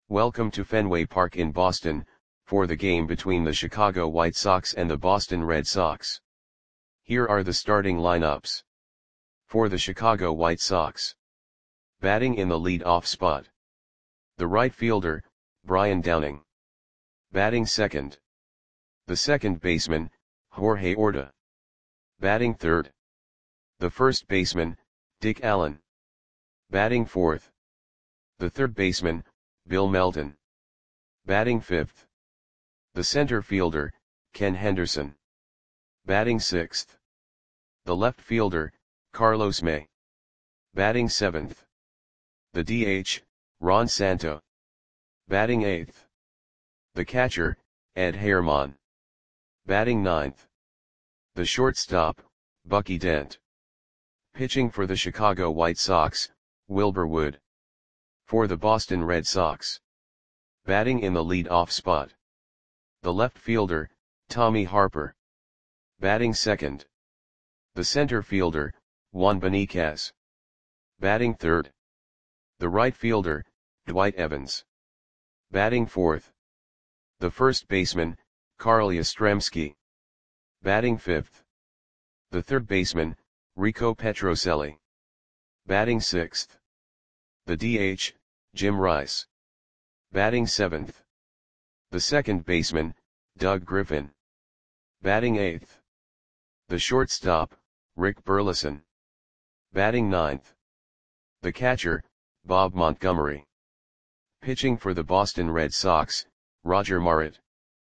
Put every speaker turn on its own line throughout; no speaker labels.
Welcome to Fenway Park in Boston, for the game between the Chicago White Sox and the Boston Red Sox. Here are the starting lineups. For the Chicago White Sox. Batting in the lead-off spot. The right fielder, Brian Downing. Batting second. The second baseman, Jorge Orta. Batting third. The first baseman, Dick Allen. Batting fourth. The third baseman, Bill Melton. Batting fifth. The center fielder, Ken Henderson. Batting sixth. The left fielder, Carlos May. Batting seventh. The DH, Ron Santo. Batting eighth. The catcher, Ed Herman. Batting ninth. The shortstop, Bucky Dent. Pitching for the Chicago White Sox, Wilbur Wood. For the Boston Red Sox. Batting in the lead-off spot. The left fielder, Tommy Harper. Batting second. The center fielder, Juan Beniquez. Batting third. The right fielder, Dwight Evans. Batting fourth. The first baseman, Carl Yastrzemski. Batting fifth. The third baseman, Rico Petrocelli. Batting sixth. The DH, Jim Rice. Batting seventh. The second baseman, Doug Griffin. Batting eighth. The shortstop, Rick Burleson. Batting ninth. The catcher, Bob Montgomery. Pitching for the Boston Red Sox, Roger Marit.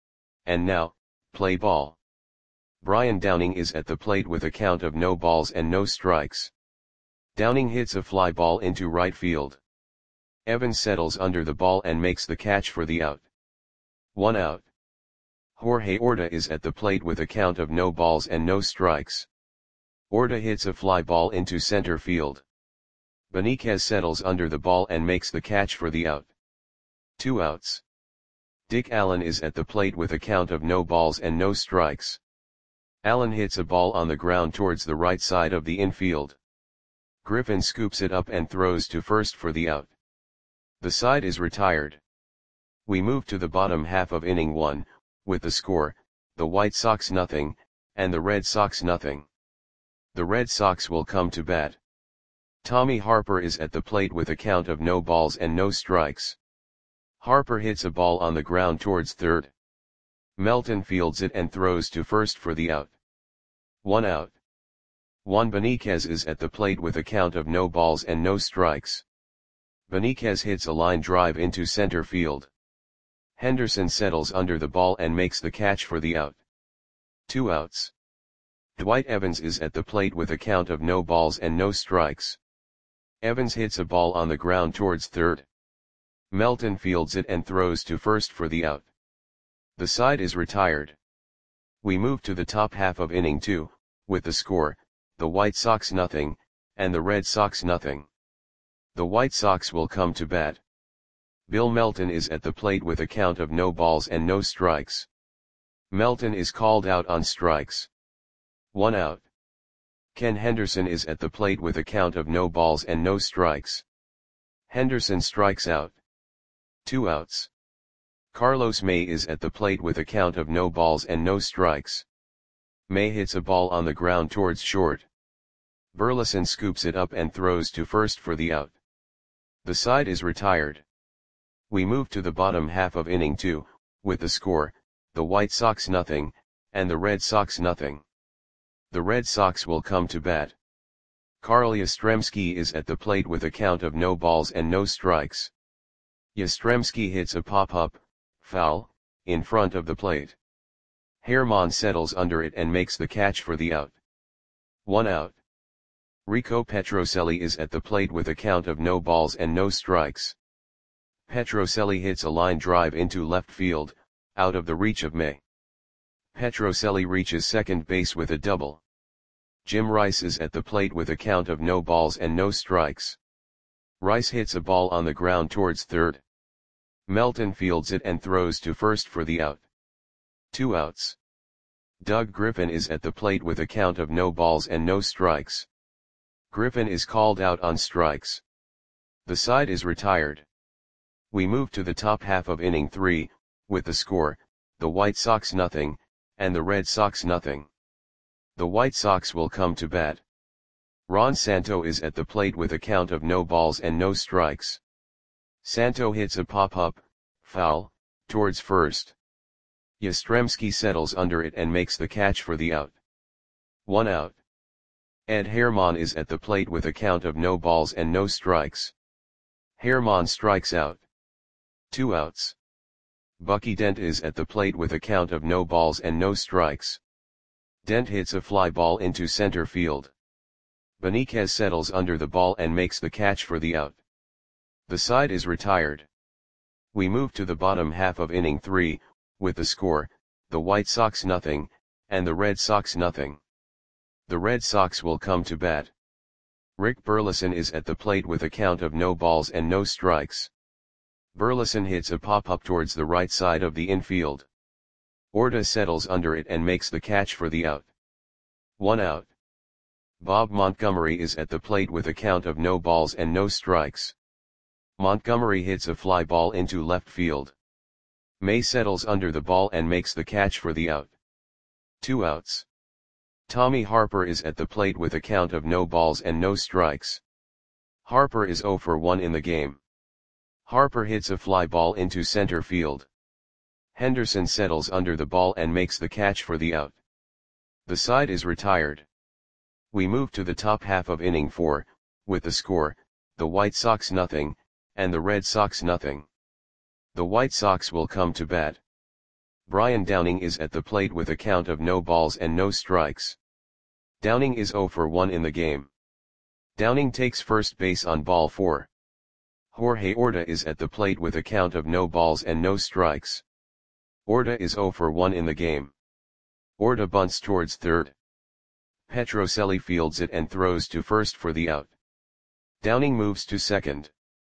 And now, play ball. Brian Downing is at the plate with a count of no balls and no strikes. Downing hits a fly ball into right field. Evans settles under the ball and makes the catch for the out. 1 out. Jorge Orta is at the plate with a count of no balls and no strikes. Orta hits a fly ball into center field. Beniquez settles under the ball and makes the catch for the out. 2 outs. Dick Allen is at the plate with a count of no balls and no strikes. Allen hits a ball on the ground towards the right side of the infield. Griffin scoops it up and throws to first for the out. The side is retired. We move to the bottom half of inning 1, with the score, the White Sox nothing, and the Red Sox nothing. The Red Sox will come to bat. Tommy Harper is at the plate with a count of no balls and no strikes. Harper hits a ball on the ground towards third. Melton fields it and throws to first for the out. 1 out. Juan Beniquez is at the plate with a count of no balls and no strikes. Beniquez hits a line drive into center field. Henderson settles under the ball and makes the catch for the out. 2 outs. Dwight Evans is at the plate with a count of no balls and no strikes. Evans hits a ball on the ground towards third. Melton fields it and throws to first for the out. The side is retired. We move to the top half of inning 2, with the score, the White Sox nothing, and the Red Sox nothing. The White Sox will come to bat. Bill Melton is at the plate with a count of no balls and no strikes. Melton is called out on strikes. 1 out. Ken Henderson is at the plate with a count of no balls and no strikes. Henderson strikes out. 2 outs. Carlos May is at the plate with a count of no balls and no strikes. May hits a ball on the ground towards short. Burleson scoops it up and throws to first for the out. The side is retired. We move to the bottom half of inning 2, with the score, the White Sox nothing, and the Red Sox nothing. The Red Sox will come to bat. Carl Yastrzemski is at the plate with a count of no balls and no strikes. Yastrzemski hits a pop-up, foul, in front of the plate. Herman settles under it and makes the catch for the out. 1 out. Rico Petrocelli is at the plate with a count of no balls and no strikes. Petrocelli hits a line drive into left field, out of the reach of May. Petrocelli reaches second base with a double. Jim Rice is at the plate with a count of no balls and no strikes. Rice hits a ball on the ground towards third. Melton fields it and throws to first for the out. 2 outs. Doug Griffin is at the plate with a count of no balls and no strikes. Griffin is called out on strikes. The side is retired. We move to the top half of inning 3, with the score, the White Sox nothing, and the Red Sox nothing. The White Sox will come to bat. Ron Santo is at the plate with a count of no balls and no strikes. Santo hits a pop-up, foul, towards first. Yastrzemski settles under it and makes the catch for the out. 1 out. Ed Herman is at the plate with a count of no balls and no strikes. Herman strikes out. 2 outs. Bucky Dent is at the plate with a count of no balls and no strikes. Dent hits a fly ball into center field. Benitez settles under the ball and makes the catch for the out. The side is retired. We move to the bottom half of inning 3, with the score, the White Sox nothing, and the Red Sox nothing. The Red Sox will come to bat. Rick Burleson is at the plate with a count of no balls and no strikes. Burleson hits a pop-up towards the right side of the infield. Orta settles under it and makes the catch for the out. 1 out. Bob Montgomery is at the plate with a count of no balls and no strikes. Montgomery hits a fly ball into left field. May settles under the ball and makes the catch for the out. 2 outs. Tommy Harper is at the plate with a count of no balls and no strikes. Harper is 0 for 1 in the game. Harper hits a fly ball into center field. Henderson settles under the ball and makes the catch for the out. The side is retired. We move to the top half of inning 4, with the score, the White Sox nothing, and the Red Sox nothing. The White Sox will come to bat. Brian Downing is at the plate with a count of no balls and no strikes. Downing is 0 for 1 in the game. Downing takes first base on ball 4. Jorge Orta is at the plate with a count of no balls and no strikes. Orta is 0 for 1 in the game. Orta bunts towards third. Petrocelli fields it and throws to first for the out. Downing moves to second.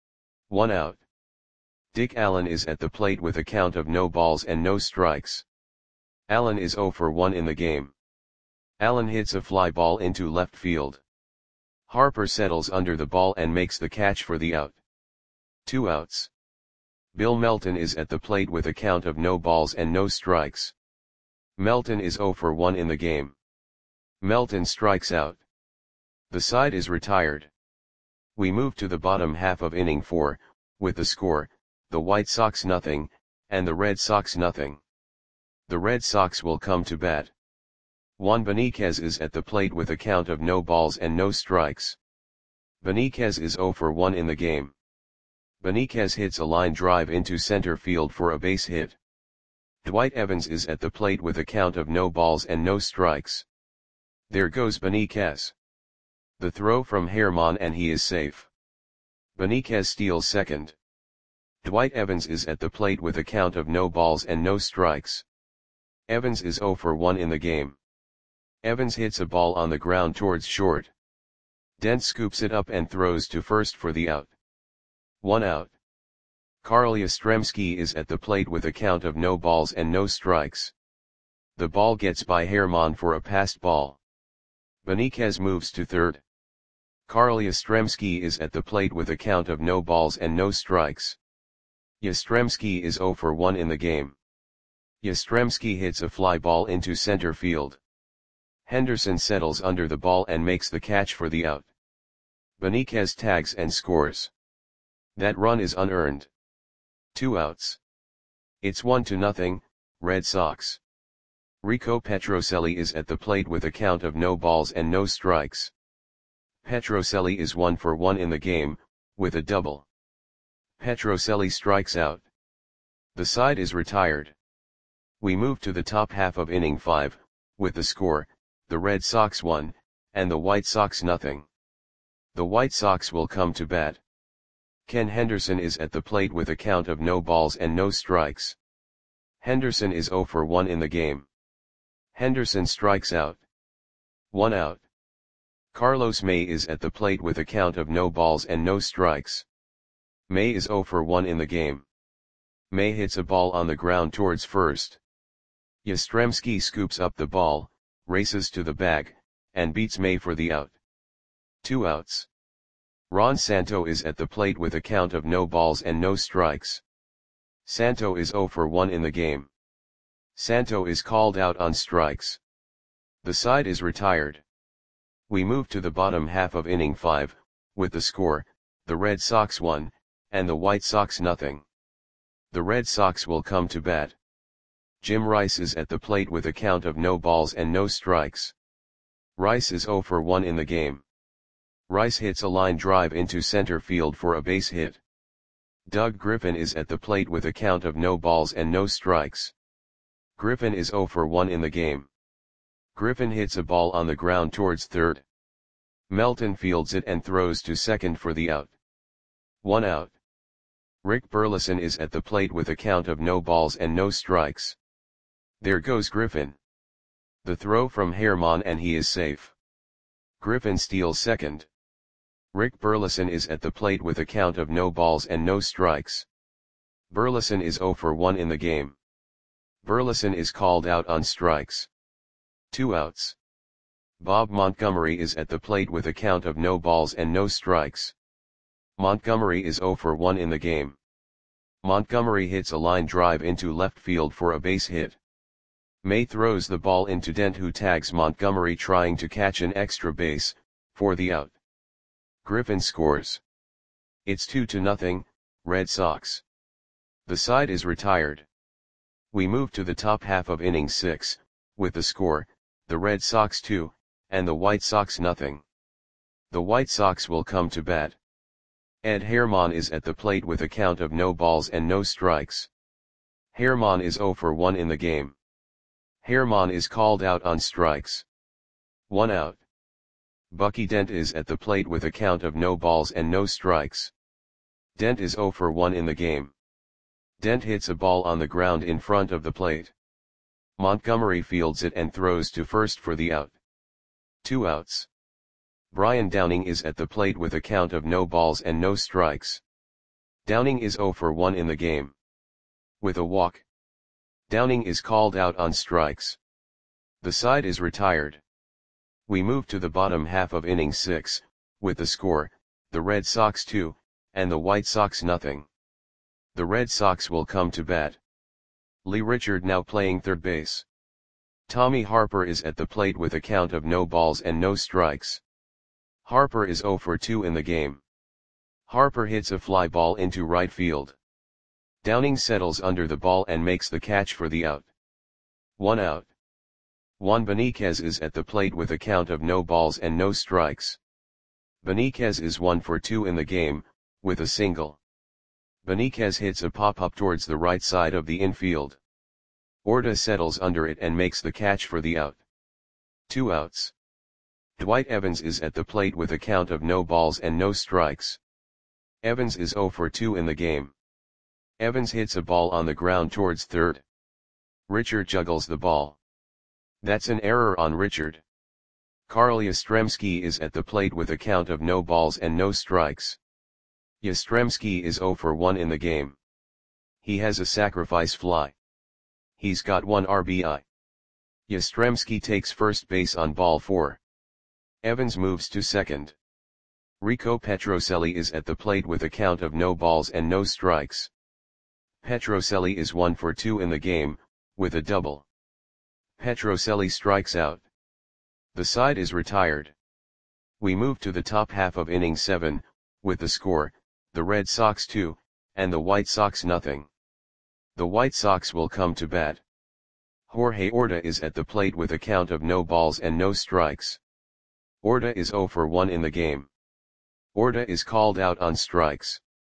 1 out. Dick Allen is at the plate with a count of no balls and no strikes. Allen is 0 for 1 in the game. Allen hits a fly ball into left field. Harper settles under the ball and makes the catch for the out. 2 outs. Bill Melton is at the plate with a count of no balls and no strikes. Melton is 0 for 1 in the game. Melton strikes out. The side is retired. We move to the bottom half of inning 4, with the score, the White Sox nothing, and the Red Sox nothing. The Red Sox will come to bat. Juan Benitez is at the plate with a count of no balls and no strikes. Benitez is 0 for 1 in the game. Benitez hits a line drive into center field for a base hit. Dwight Evans is at the plate with a count of no balls and no strikes. There goes Benitez. The throw from Herman and he is safe. Benitez steals second. Dwight Evans is at the plate with a count of no balls and no strikes. Evans is 0 for 1 in the game. Evans hits a ball on the ground towards short. Dent scoops it up and throws to first for the out. 1 out. Carl Yastrzemski is at the plate with a count of no balls and no strikes. The ball gets by Herman for a passed ball. Benitez moves to third. Carl Yastrzemski is at the plate with a count of no balls and no strikes. Yastrzemski is 0 for 1 in the game. Yastrzemski hits a fly ball into center field. Henderson settles under the ball and makes the catch for the out. Benitez tags and scores. That run is unearned. 2 outs. It's 1-0, Red Sox. Rico Petrocelli is at the plate with a count of no balls and no strikes. Petrocelli is 1 for 1 in the game, with a double. Petrocelli strikes out. The side is retired. We move to the top half of inning 5, with the score, the Red Sox 1, and the White Sox nothing. The White Sox will come to bat. Ken Henderson is at the plate with a count of no balls and no strikes. Henderson is 0 for 1 in the game. Henderson strikes out. 1 out. Carlos May is at the plate with a count of no balls and no strikes. May is 0 for 1 in the game. May hits a ball on the ground towards first. Yastrzemski scoops up the ball, races to the bag, and beats May for the out. 2 outs. Ron Santo is at the plate with a count of no balls and no strikes. Santo is 0 for 1 in the game. Santo is called out on strikes. The side is retired. We move to the bottom half of inning 5, with the score, the Red Sox 1, and the White Sox nothing. The Red Sox will come to bat. Jim Rice is at the plate with a count of no balls and no strikes. Rice is 0 for 1 in the game. Rice hits a line drive into center field for a base hit. Doug Griffin is at the plate with a count of no balls and no strikes. Griffin is 0 for 1 in the game. Griffin hits a ball on the ground towards third. Melton fields it and throws to second for the out. 1 out. Rick Burleson is at the plate with a count of no balls and no strikes. There goes Griffin. The throw from Herman and he is safe. Griffin steals second. Rick Burleson is at the plate with a count of no balls and no strikes. Burleson is 0 for 1 in the game. Burleson is called out on strikes. 2 outs. Bob Montgomery is at the plate with a count of no balls and no strikes. Montgomery is 0 for 1 in the game. Montgomery hits a line drive into left field for a base hit. May throws the ball into Dent, who tags Montgomery trying to catch an extra base, for the out. Griffin scores. It's 2-0, Red Sox. The side is retired. We move to the top half of inning 6, with the score, the Red Sox 2, and the White Sox nothing. The White Sox will come to bat. Ed Herman is at the plate with a count of no balls and no strikes. Herman is 0 for 1 in the game. Herman is called out on strikes. 1 out. Bucky Dent is at the plate with a count of no balls and no strikes. Dent is 0 for 1 in the game. Dent hits a ball on the ground in front of the plate. Montgomery fields it and throws to first for the out. 2 outs. Brian Downing is at the plate with a count of no balls and no strikes. Downing is 0 for 1 in the game. With a walk, Downing is called out on strikes. The side is retired. We move to the bottom half of inning 6, with the score, the Red Sox 2, and the White Sox nothing. The Red Sox will come to bat. Lee Richard now playing third base. Tommy Harper is at the plate with a count of no balls and no strikes. Harper is 0 for 2 in the game. Harper hits a fly ball into right field. Downing settles under the ball and makes the catch for the out. 1 out. Juan Beniquez is at the plate with a count of no balls and no strikes. Beniquez is 1 for 2 in the game, with a single. Beniquez hits a pop-up towards the right side of the infield. Orta settles under it and makes the catch for the out. 2 outs. Dwight Evans is at the plate with a count of no balls and no strikes. Evans is 0 for 2 in the game. Evans hits a ball on the ground towards third. Richard juggles the ball. That's an error on Richard. Carl Yastrzemski is at the plate with a count of no balls and no strikes. Yastrzemski is 0 for 1 in the game. He has a sacrifice fly. He's got 1 RBI. Yastrzemski takes first base on ball 4. Evans moves to second. Rico Petrocelli is at the plate with a count of no balls and no strikes. Petrocelli is 1 for 2 in the game, with a double. Petrocelli strikes out. The side is retired. We move to the top half of inning 7, with the score, the Red Sox 2, and the White Sox nothing. The White Sox will come to bat. Jorge Orta is at the plate with a count of no balls and no strikes. Orta is 0 for 1 in the game. Orta is called out on strikes.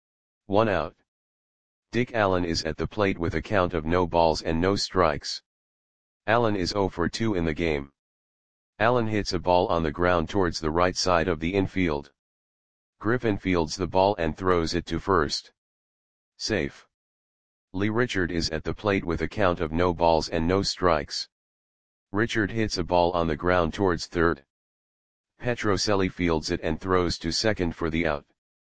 1 out. Dick Allen is at the plate with a count of no balls and no strikes. Allen is 0 for 2 in the game. Allen hits a ball on the ground towards the right side of the infield. Griffin fields the ball and throws it to first. Safe. Lee Richard is at the plate with a count of no balls and no strikes. Richard hits a ball on the ground towards third. Petrocelli fields it and throws to second for the out.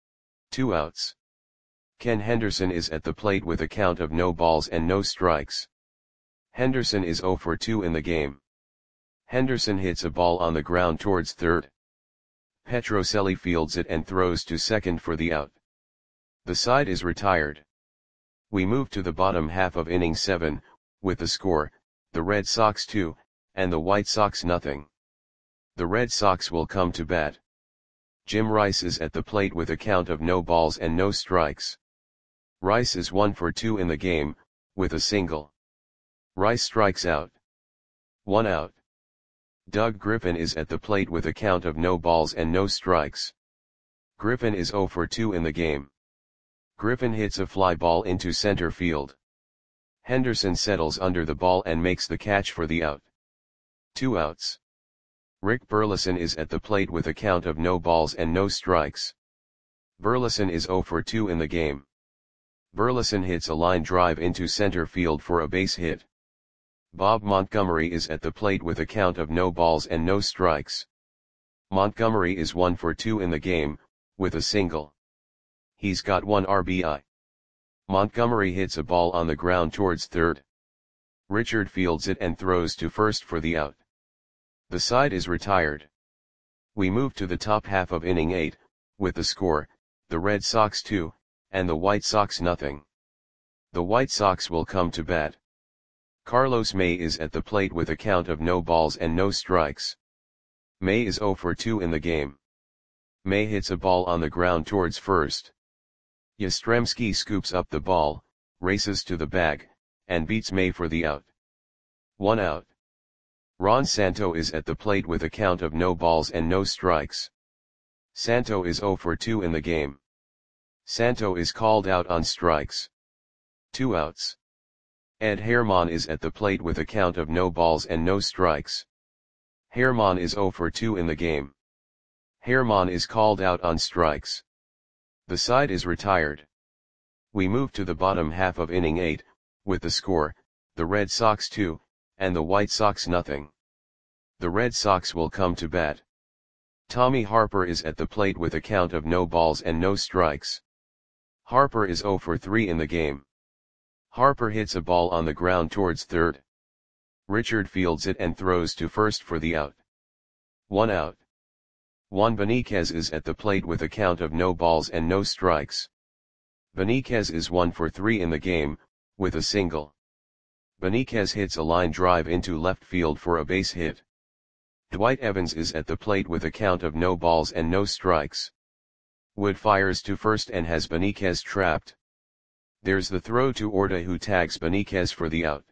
2 outs. Ken Henderson is at the plate with a count of no balls and no strikes. Henderson is 0 for 2 in the game. Henderson hits a ball on the ground towards third. Petrocelli fields it and throws to second for the out. The side is retired. We move to the bottom half of inning 7, with the score, the Red Sox 2, and the White Sox nothing. The Red Sox will come to bat. Jim Rice is at the plate with a count of no balls and no strikes. Rice is 1 for 2 in the game, with a single. Rice strikes out. 1 out. Doug Griffin is at the plate with a count of no balls and no strikes. Griffin is 0 for 2 in the game. Griffin hits a fly ball into center field. Henderson settles under the ball and makes the catch for the out. 2 outs. Rick Burleson is at the plate with a count of no balls and no strikes. Burleson is 0 for 2 in the game. Burleson hits a line drive into center field for a base hit. Bob Montgomery is at the plate with a count of no balls and no strikes. Montgomery is 1 for 2 in the game, with a single. He's got 1 RBI. Montgomery hits a ball on the ground towards third. Richard fields it and throws to first for the out. The side is retired. We move to the top half of inning 8, with the score, the Red Sox 2, and the White Sox nothing. The White Sox will come to bat. Carlos May is at the plate with a count of no balls and no strikes. May is 0 for 2 in the game. May hits a ball on the ground towards first. Yastrzemski scoops up the ball, races to the bag, and beats May for the out. 1 out. Ron Santo is at the plate with a count of no balls and no strikes. Santo is 0 for 2 in the game. Santo is called out on strikes. 2 outs. Ed Herman is at the plate with a count of no balls and no strikes. Herman is 0 for 2 in the game. Herman is called out on strikes. The side is retired. We move to the bottom half of inning 8, with the score, the Red Sox 2, and the White Sox nothing. The Red Sox will come to bat. Tommy Harper is at the plate with a count of no balls and no strikes. Harper is 0 for 3 in the game. Harper hits a ball on the ground towards third. Richard fields it and throws to first for the out. 1 out. Juan Benitez is at the plate with a count of no balls and no strikes. Benitez is 1 for 3 in the game, with a single. Benitez hits a line drive into left field for a base hit. Dwight Evans is at the plate with a count of no balls and no strikes. Wood fires to first and has Benitez trapped. There's the throw to Orta, who tags Benitez for the out.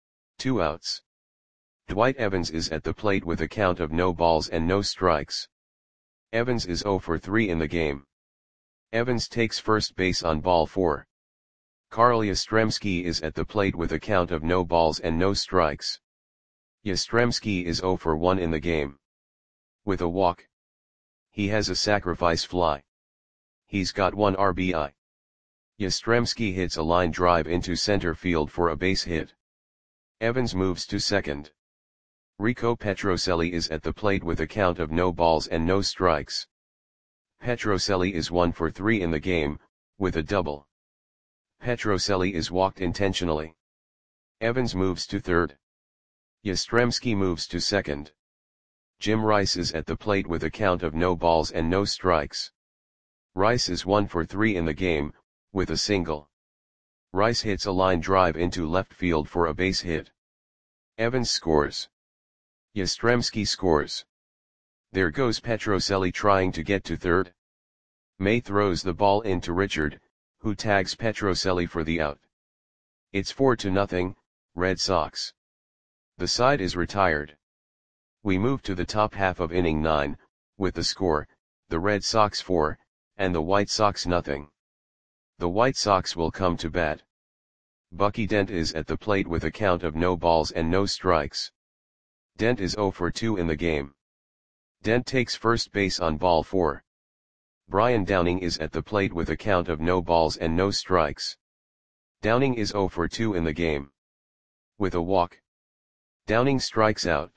2 outs. Dwight Evans is at the plate with a count of no balls and no strikes. Evans is 0 for 3 in the game. Evans takes first base on ball 4. Carl Yastrzemski is at the plate with a count of no balls and no strikes. Yastrzemski is 0 for 1 in the game. With a walk. He has a sacrifice fly. He's got 1 RBI. Yastrzemski hits a line drive into center field for a base hit. Evans moves to second. Rico Petrocelli is at the plate with a count of no balls and no strikes. Petrocelli is 1 for 3 in the game, with a double. Petrocelli is walked intentionally. Evans moves to third. Yastrzemski moves to second. Jim Rice is at the plate with a count of no balls and no strikes. Rice is 1 for 3 in the game, with a single. Rice hits a line drive into left field for a base hit. Evans scores. Yastrzemski scores. There goes Petrocelli trying to get to third. May throws the ball into Richard, who tags Petrocelli for the out. It's 4-0, Red Sox. The side is retired. We move to the top half of inning 9, with the score, the Red Sox 4, and the White Sox nothing. The White Sox will come to bat. Bucky Dent is at the plate with a count of no balls and no strikes. Dent is 0 for 2 in the game. Dent takes first base on ball 4. Brian Downing is at the plate with a count of no balls and no strikes. Downing is 0 for 2 in the game. With a walk. Downing strikes out.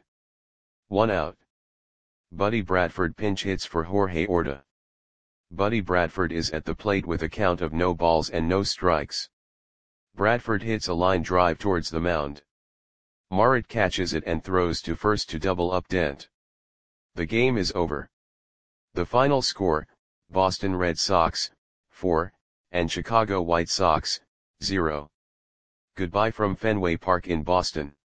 1 out. Buddy Bradford pinch hits for Jorge Orta. Buddy Bradford is at the plate with a count of no balls and no strikes. Bradford hits a line drive towards the mound. Marit catches it and throws to first to double up Dent. The game is over. The final score, Boston Red Sox, 4, and Chicago White Sox, 0. Goodbye from Fenway Park in Boston.